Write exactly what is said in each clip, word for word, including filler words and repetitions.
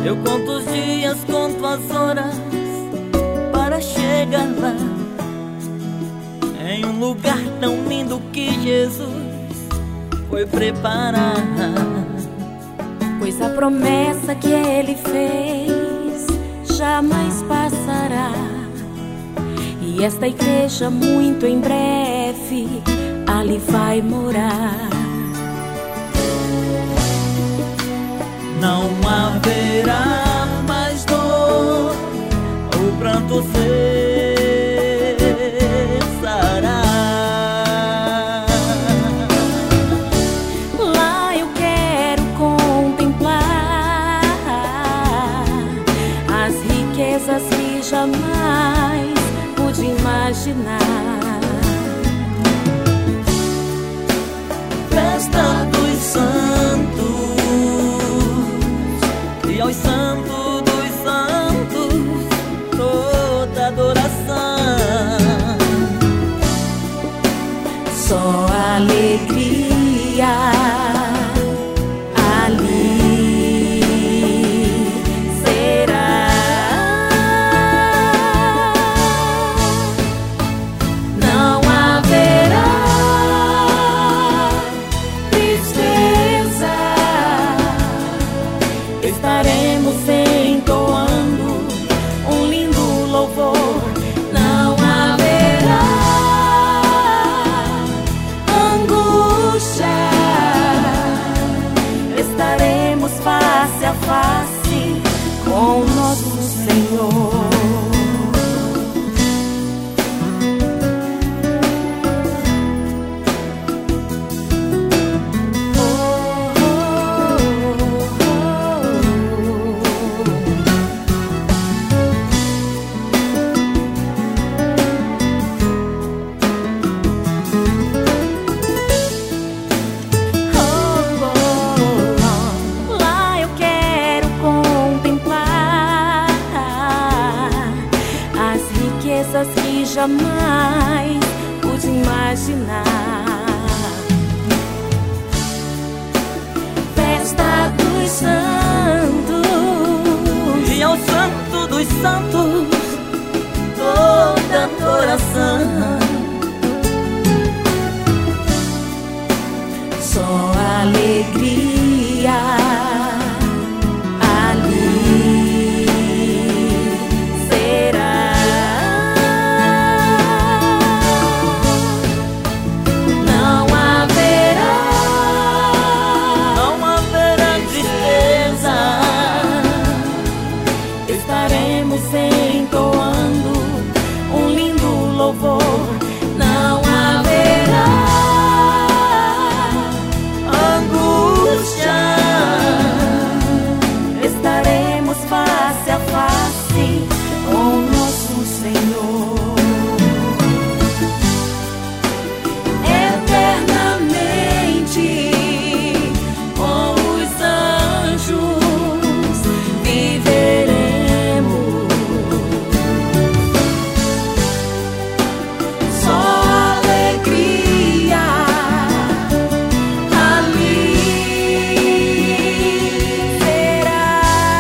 Eu conto os dias, conto as horas para chegar lá, em um lugar tão lindo que Jesus foi preparar. Pois a promessa que Ele fez jamais passará, e esta igreja muito em breve ali vai morar. Não haverá mais dor, o pranto cessará. Lá eu quero contemplar as riquezas que jamais pude imaginar. Festa dos santos, e aos santos dos santos toda adoração. Só alegria ali será. Não haverá tristeza, estaremos entoando um lindo louvor. Não haverá angústia, estaremos face a face com nosso Senhor. Que jamais pude imaginar. Festa dos santos, E ao santo dos santos toda adoração. só alegria ali será. Não haverá, Não haverá tristeza, estaremos entoando um lindo louvor. Não haverá angústia, estaremos face a face com nosso Senhor. Eternamente com os anjos viveremos. Só alegria ali será.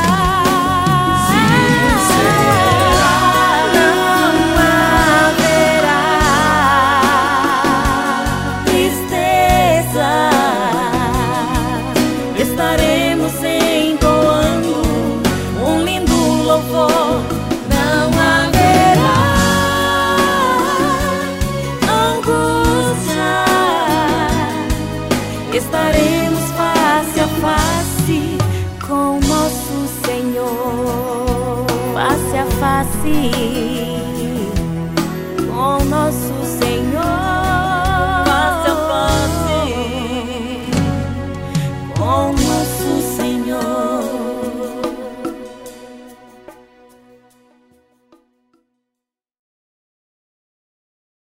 Não haverá tristeza, estaremos entoando um lindo louvor. Não haverá angústia, estaremos face a face com nosso Senhor. Face a face.